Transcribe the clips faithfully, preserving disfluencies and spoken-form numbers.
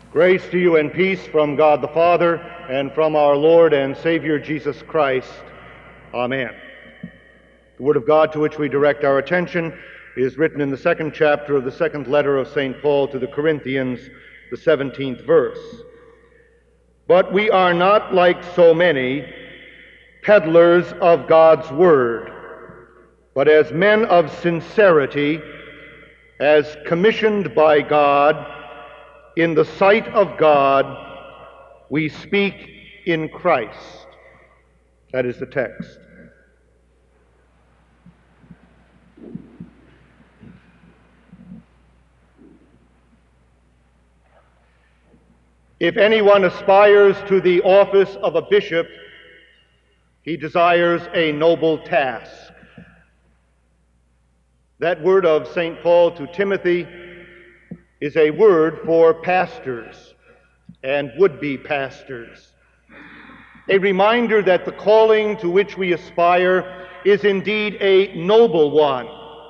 Grace to you and peace from God the Father and from our Lord and Savior Jesus Christ. Amen. The Word of God to which we direct our attention is written in the second chapter of the second letter of Saint Paul to the Corinthians, the seventeenth verse. But we are not like so many peddlers of God's word, but as men of sincerity, as commissioned by God, in the sight of God, we speak in Christ. That is the text. If anyone aspires to the office of a bishop, he desires a noble task. That word of Saint Paul to Timothy is a word for pastors and would-be pastors, a reminder that the calling to which we aspire is indeed a noble one.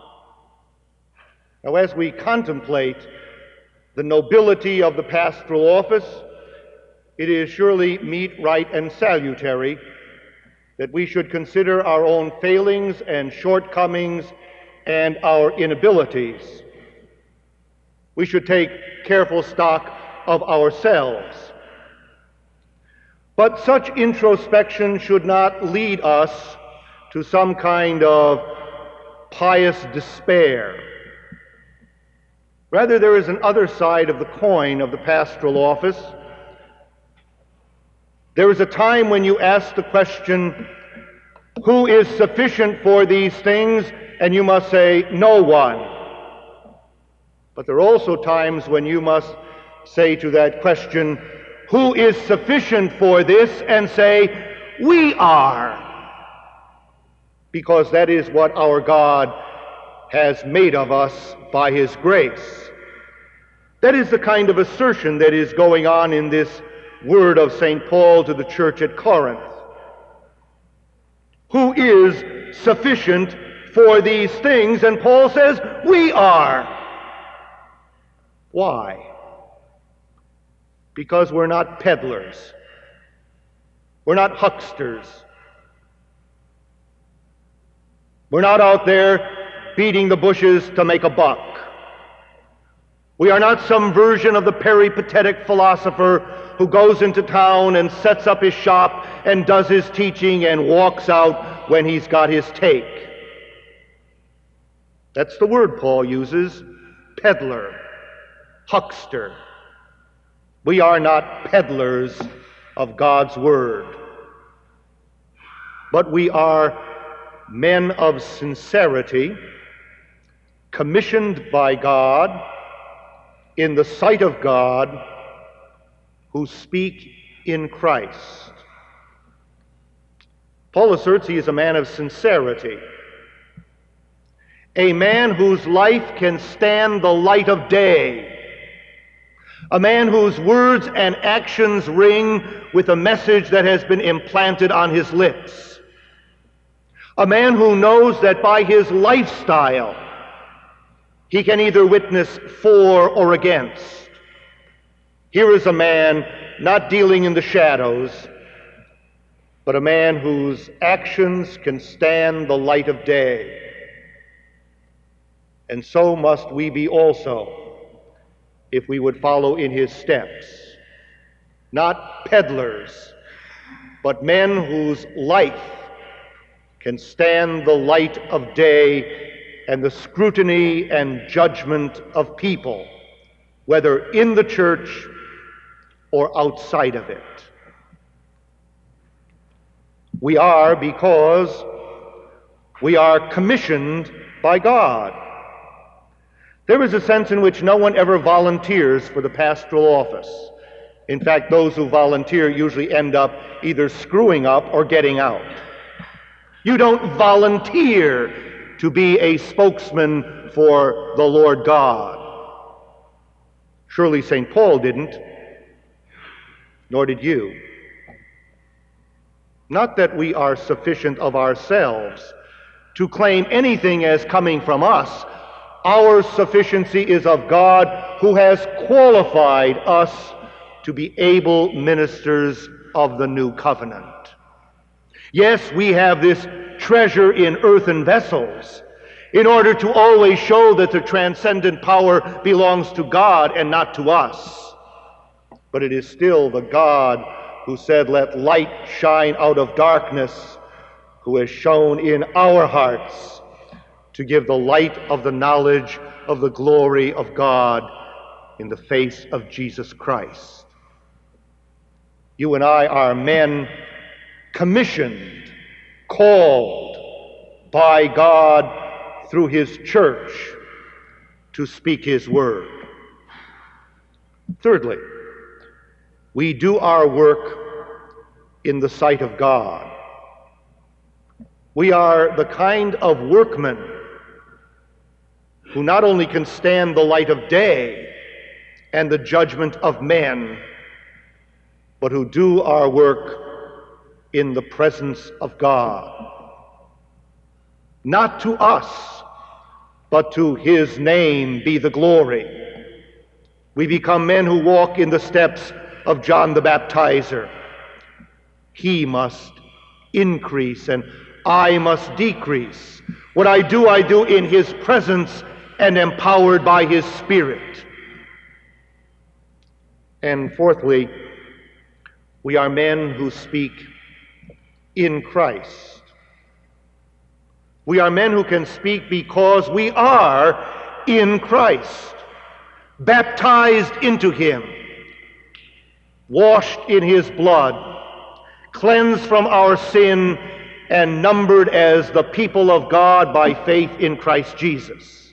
Now, as we contemplate the nobility of the pastoral office, it is surely meet, right, and salutary that we should consider our own failings and shortcomings and our inabilities. We should take careful stock of ourselves. But such introspection should not lead us to some kind of pious despair. Rather, there is an other side of the coin of the pastoral office. There is a time when you ask the question, who is sufficient for these things? And you must say, no one. But there are also times when you must say to that question, who is sufficient for this? And say, we are. Because that is what our God has made of us by His grace. That is the kind of assertion that is going on in this word of Saint Paul to the church at Corinth. Who is sufficient for these things? And Paul says, we are. Why? Because we're not peddlers. We're not hucksters. We're not out there beating the bushes to make a buck. We are not some version of the peripatetic philosopher who goes into town and sets up his shop and does his teaching and walks out when he's got his take. That's the word Paul uses, peddler, huckster. We are not peddlers of God's word, but we are men of sincerity, commissioned by God, in the sight of God, who speak in Christ. Paul asserts he is a man of sincerity, a man whose life can stand the light of day, a man whose words and actions ring with a message that has been implanted on his lips, a man who knows that by his lifestyle he can either witness for or against. Here is a man not dealing in the shadows, but a man whose actions can stand the light of day. And so must we be also, if we would follow in his steps. Not peddlers, but men whose life can stand the light of day and the scrutiny and judgment of people, whether in the church or outside of it. We are because we are commissioned by God. There is a sense in which no one ever volunteers for the pastoral office. In fact, those who volunteer usually end up either screwing up or getting out. You don't volunteer to be a spokesman for the Lord God. Surely Saint Paul didn't, nor did you. Not that we are sufficient of ourselves to claim anything as coming from us. Our sufficiency is of God, who has qualified us to be able ministers of the new covenant. Yes, we have this treasure in earthen vessels in order to always show that the transcendent power belongs to God and not to us. But it is still the God who said, "Let light shine out of darkness," who has shone in our hearts to give the light of the knowledge of the glory of God in the face of Jesus Christ. You and I are men commissioned, called by God through His church to speak His word. Thirdly, we do our work in the sight of God. We are the kind of workmen who not only can stand the light of day and the judgment of men, but who do our work in the presence of God. Not to us, but to His name be the glory. We become men who walk in the steps of John the Baptizer. He must increase and I must decrease. What I do, I do in His presence and empowered by His Spirit. And fourthly, we are men who speak in Christ. We are men who can speak because we are in Christ, baptized into Him, washed in His blood, cleansed from our sin, and numbered as the people of God by faith in Christ Jesus.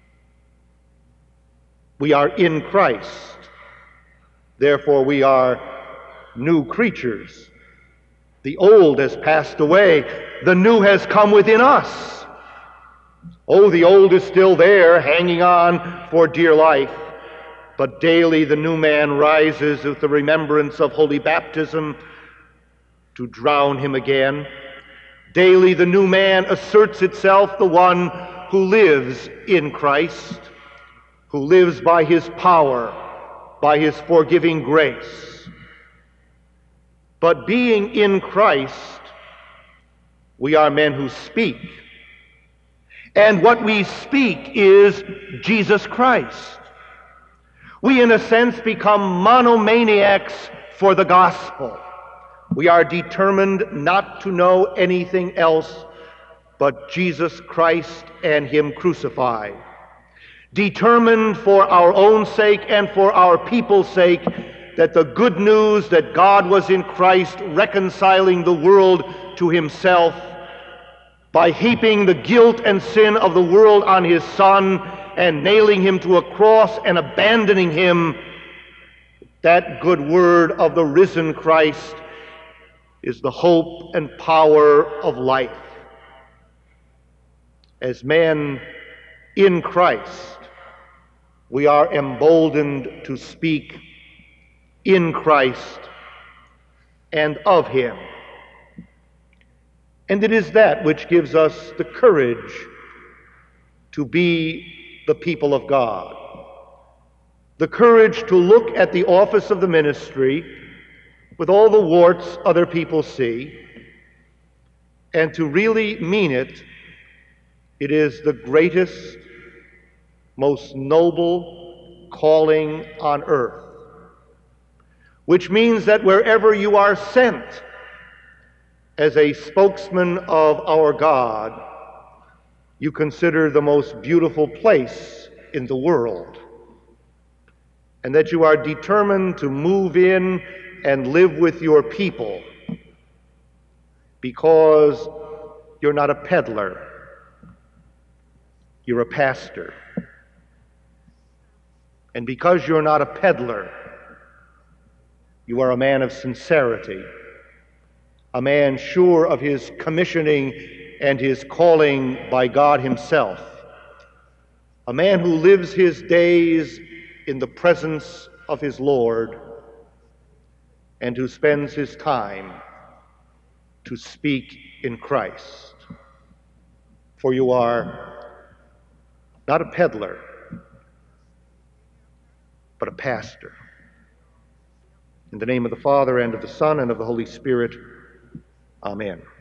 We are in Christ. Therefore, we are new creatures. The old has passed away. The new has come within us. Oh, the old is still there, hanging on for dear life. But daily the new man rises with the remembrance of holy baptism to drown him again. Daily the new man asserts itself, the one who lives in Christ, who lives by His power, by His forgiving grace. But being in Christ, we are men who speak. And what we speak is Jesus Christ. We, in a sense, become monomaniacs for the gospel. We are determined not to know anything else but Jesus Christ and Him crucified. Determined for our own sake and for our people's sake that the good news that God was in Christ reconciling the world to Himself by heaping the guilt and sin of the world on His Son and nailing Him to a cross and abandoning Him, that good word of the risen Christ is the hope and power of life. As men in Christ, we are emboldened to speak in Christ and of Him. And it is that which gives us the courage to be the people of God. The courage to look at the office of the ministry with all the warts other people see, and to really mean it. It is the greatest, most noble calling on earth, which means that wherever you are sent as a spokesman of our God, you consider the most beautiful place in the world, and that you are determined to move in and live with your people because you're not a peddler, you're a pastor. And because you're not a peddler, you are a man of sincerity, a man sure of his commissioning and his calling by God Himself, a man who lives his days in the presence of his Lord and who spends his time to speak in Christ. For you are not a peddler, but a pastor. In the name of the Father, and of the Son, and of the Holy Spirit. Amen.